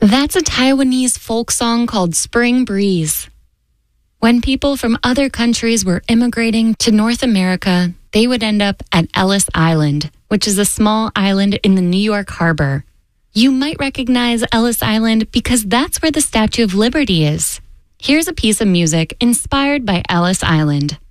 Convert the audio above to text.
That's a Taiwanese folk song called Spring Breeze. When people from other countries were immigrating to North America, they would end up at Ellis Island, which is a small island in the New York harbor. You might recognize Ellis Island because that's where the Statue of Liberty is. Here's a piece of music inspired by Ellis Island.